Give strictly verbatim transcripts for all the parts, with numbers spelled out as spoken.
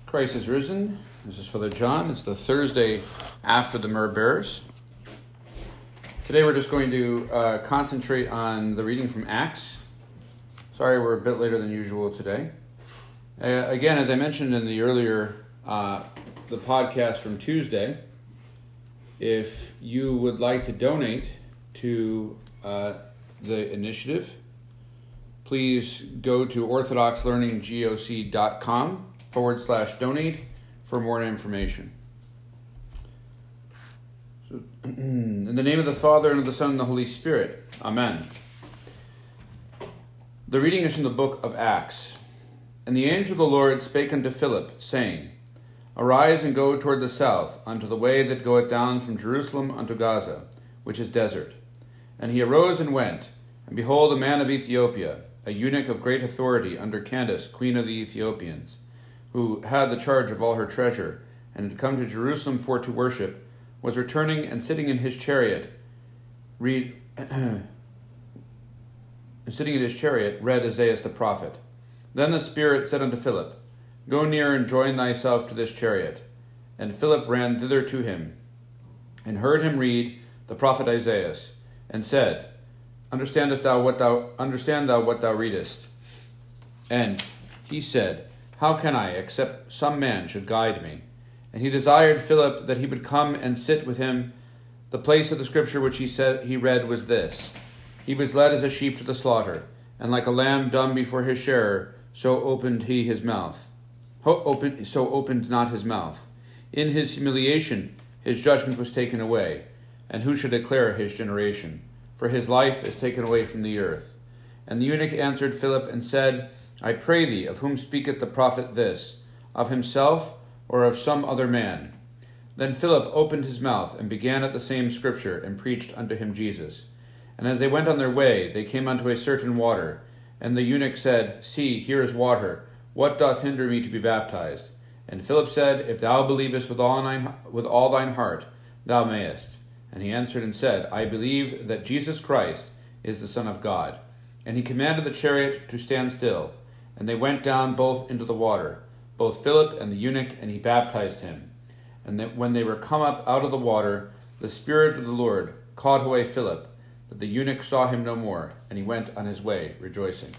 Christ is risen. This is Father John. It's the Thursday after the Myrrh Bearers. Today we're just going to uh, concentrate on the reading from Acts. Sorry we're a bit later than usual today. Uh, again, as I mentioned in the earlier, uh, the podcast from Tuesday, if you would like to donate to uh, the initiative, please go to orthodoxlearninggoc.com forward slash donate for more information. So, in the name of the Father, and of the Son, and the Holy Spirit. Amen. The reading is from the book of Acts. And the angel of the Lord spake unto Philip, saying, Arise and go toward the south, unto the way that goeth down from Jerusalem unto Gaza, which is desert. And he arose and went, and behold, a man of Ethiopia, a eunuch of great authority under Candace, queen of the Ethiopians, who had the charge of all her treasure, and had come to Jerusalem for to worship, was returning and sitting in his chariot, read, and sitting in his chariot, read Isaiah the prophet. Then the Spirit said unto Philip, Go near and join thyself to this chariot. And Philip ran thither to him, and heard him read the prophet Isaiah, and said, Understandest thou what thou understand thou what thou readest? And he said, How can I, except some man should guide me? And he desired Philip that he would come and sit with him. The place of the scripture which he said he read was this: He was led as a sheep to the slaughter, and like a lamb dumb before his shearer, so opened he his mouth. Ho- opened, so opened not his mouth. In his humiliation his judgment was taken away, and who should declare his generation? For his life is taken away from the earth. And the eunuch answered Philip and said, I pray thee, of whom speaketh the prophet this? Of himself, or of some other man? Then Philip opened his mouth, and began at the same scripture, and preached unto him Jesus. And as they went on their way, they came unto a certain water. And the eunuch said, See, here is water. What doth hinder me to be baptized? And Philip said, If thou believest with all thine, with all thine heart, thou mayest. And he answered and said, I believe that Jesus Christ is the Son of God. And he commanded the chariot to stand still. And they went down both into the water, both Philip and the eunuch, and he baptized him. And that when they were come up out of the water, the Spirit of the Lord caught away Philip, that the eunuch saw him no more, and he went on his way rejoicing.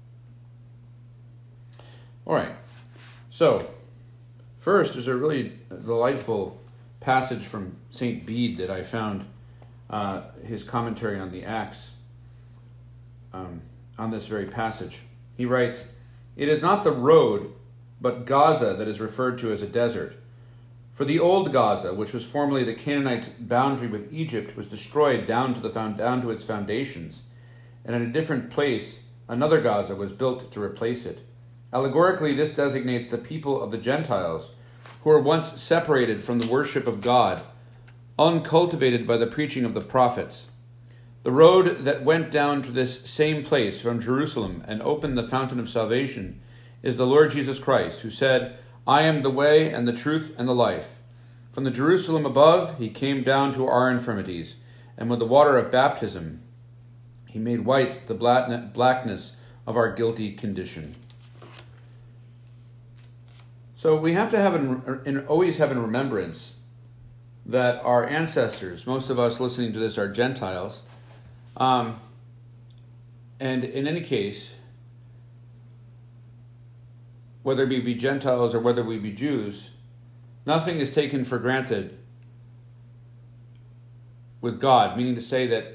All right. So, first, there's a really delightful passage from Saint Bede that I found, uh, his commentary on the Acts, um, on this very passage. He writes, It is not the road, but Gaza that is referred to as a desert. For the old Gaza, which was formerly the Canaanites' boundary with Egypt, was destroyed down to the found, down to its foundations, and in a different place another Gaza was built to replace it. Allegorically, this designates the people of the Gentiles, who were once separated from the worship of God, uncultivated by the preaching of the prophets. The road that went down to this same place from Jerusalem and opened the fountain of salvation is the Lord Jesus Christ, who said, I am the way and the truth and the life. From the Jerusalem above he came down to our infirmities, and with the water of baptism he made white the blackness of our guilty condition. So we have to have in, in, always have in remembrance that our ancestors, most of us listening to this are Gentiles, um, and in any case, whether we be Gentiles or whether we be Jews, nothing is taken for granted with God, meaning to say that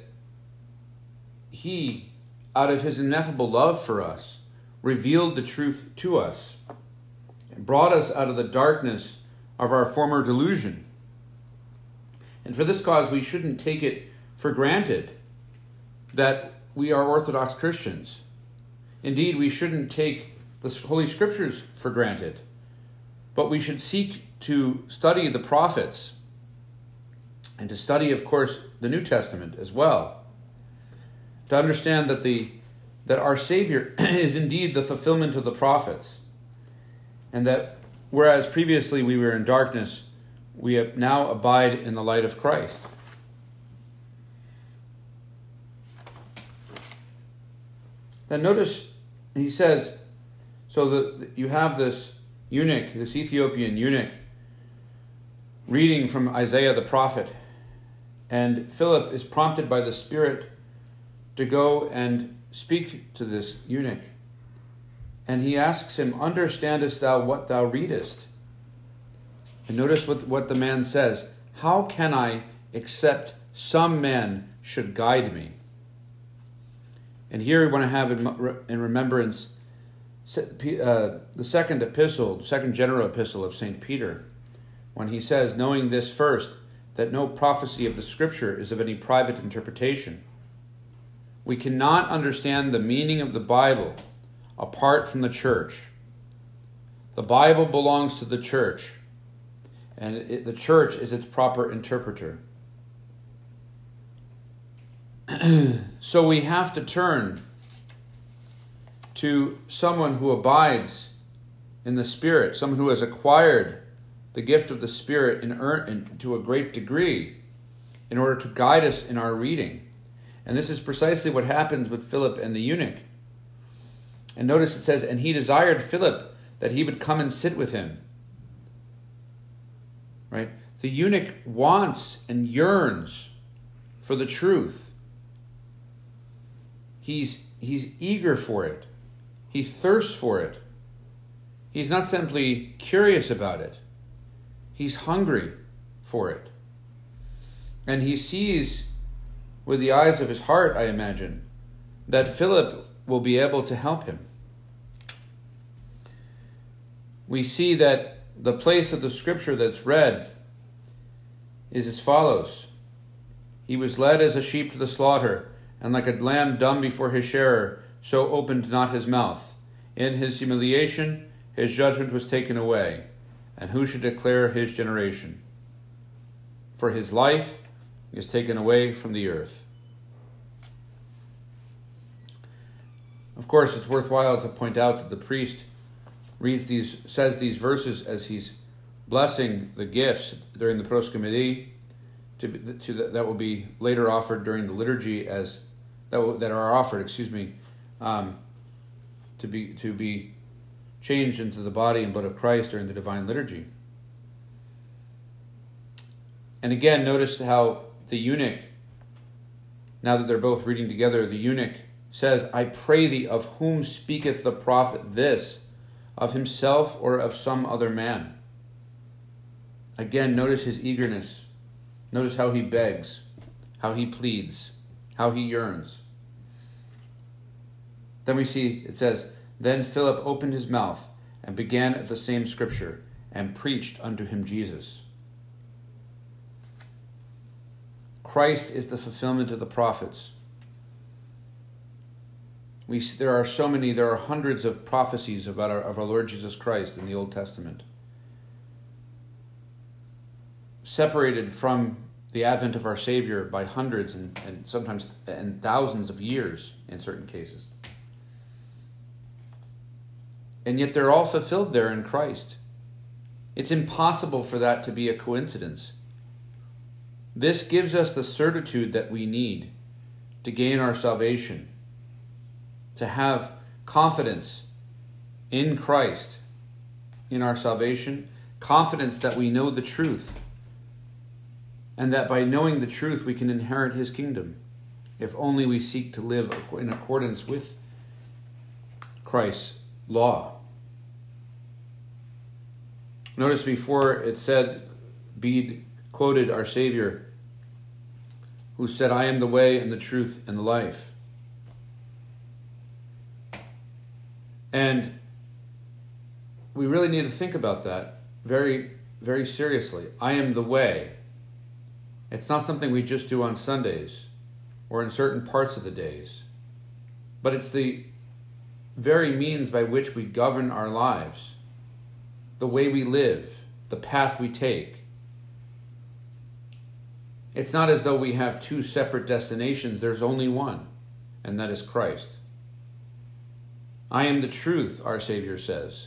He, out of His ineffable love for us, revealed the truth to us, and brought us out of the darkness of our former delusion. And for this cause, we shouldn't take it for granted that we are Orthodox Christians. Indeed, we shouldn't take the Holy Scriptures for granted, but we should seek to study the prophets and to study, of course, the New Testament as well, to understand that the that our Savior is indeed the fulfillment of the prophets, and that whereas previously we were in darkness, we now abide in the light of Christ. Then notice he says, so that you have this eunuch, this Ethiopian eunuch, reading from Isaiah the prophet. And Philip is prompted by the Spirit to go and speak to this eunuch. And he asks him, "Understandest thou what thou readest?" And notice what, what the man says. "How can I, except some man should guide me?" And here we want to have in, in remembrance uh, the second epistle, second general epistle of Saint Peter, when he says, "Knowing this first, that no prophecy of the Scripture is of any private interpretation." We cannot understand the meaning of the Bible apart from the church. The Bible belongs to the church, and it, the church is its proper interpreter. So we have to turn to someone who abides in the Spirit, someone who has acquired the gift of the Spirit in, in, to a great degree in order to guide us in our reading. And this is precisely what happens with Philip and the eunuch. And notice it says, "And he desired Philip that he would come and sit with him." Right? The eunuch wants and yearns for the truth. He's, he's eager for it. He thirsts for it. He's not simply curious about it. He's hungry for it. And he sees with the eyes of his heart, I imagine, that Philip will be able to help him. We see that the place of the Scripture that's read is as follows. "He was led as a sheep to the slaughter, and like a lamb dumb before his shearer, so opened not his mouth. In his humiliation his judgment was taken away. And who should declare his generation? For his life is taken away from the earth." Of course, it's worthwhile to point out that the priest reads these, says these verses as he's blessing the gifts during the proskymedia, to, to that will be later offered during the liturgy as that will, that are offered, excuse me, um, to be to be. changed into the body and blood of Christ during the divine liturgy. And again, notice how the eunuch, now that they're both reading together, the eunuch says, "I pray thee, of whom speaketh the prophet this? Of himself or of some other man?" Again, notice his eagerness. Notice how he begs, how he pleads, how he yearns. Then we see, it says, "Then Philip opened his mouth and began at the same Scripture and preached unto him Jesus." Christ is the fulfillment of the prophets. We there are so many, there are hundreds of prophecies about our, of our Lord Jesus Christ in the Old Testament, separated from the advent of our Savior by hundreds and, and sometimes and thousands of years in certain cases. And yet they're all fulfilled there in Christ. It's impossible for that to be a coincidence. This gives us the certitude that we need to gain our salvation, to have confidence in Christ, in our salvation, confidence that we know the truth, and that by knowing the truth we can inherit his kingdom, if only we seek to live in accordance with Christ's law. Notice before it said, Bede quoted our Savior, who said, "I am the way and the truth and the life." And we really need to think about that very, very seriously. I am the way. It's not something we just do on Sundays or in certain parts of the days, but it's the very means by which we govern our lives, the way we live, the path we take. It's not as though we have two separate destinations. There's only one, and that is Christ. I am the truth, our Savior says.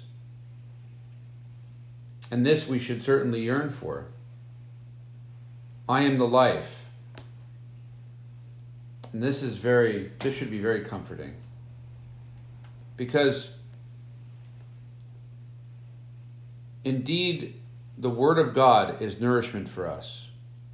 And this we should certainly yearn for. I am the life. And this is very, this should be very comforting. Because indeed, the Word of God is nourishment for us.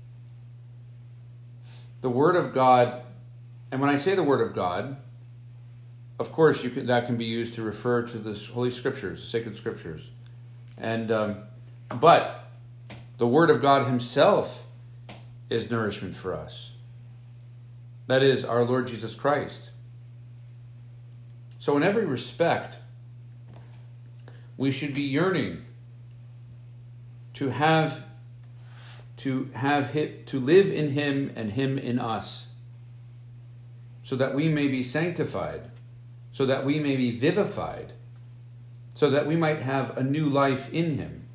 The Word of God, and when I say the Word of God, of course, you can, that can be used to refer to the Holy Scriptures, the sacred Scriptures. And um, but the Word of God Himself is nourishment for us. That is, our Lord Jesus Christ. So in every respect, we should be yearning to have to have hit, to live in Him and Him in us, so that we may be sanctified, so that we may be vivified, so that we might have a new life in Him.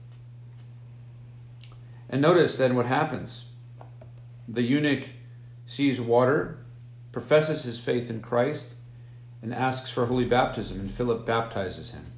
And notice then what happens. The eunuch sees water, professes his faith in Christ, and asks for holy baptism, and Philip baptizes him.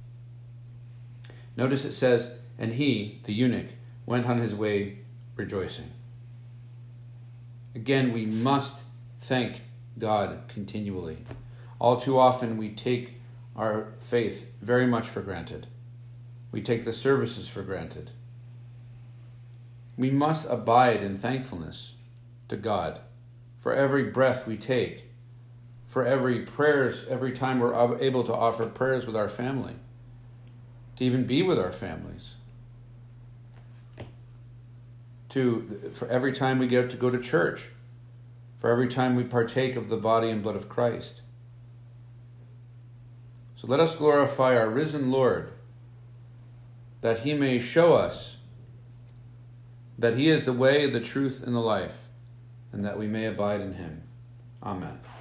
Notice it says, and he, the eunuch, went on his way rejoicing. Again, we must thank God continually. All too often we take our faith very much for granted. We take the services for granted. We must abide in thankfulness to God for every breath we take, for every prayers, every time we're able to offer prayers with our family, to even be with our families, to for every time we get to go to church, for every time we partake of the body and blood of Christ. So let us glorify our risen Lord, that He may show us that He is the way, the truth, and the life, and that we may abide in Him. Amen.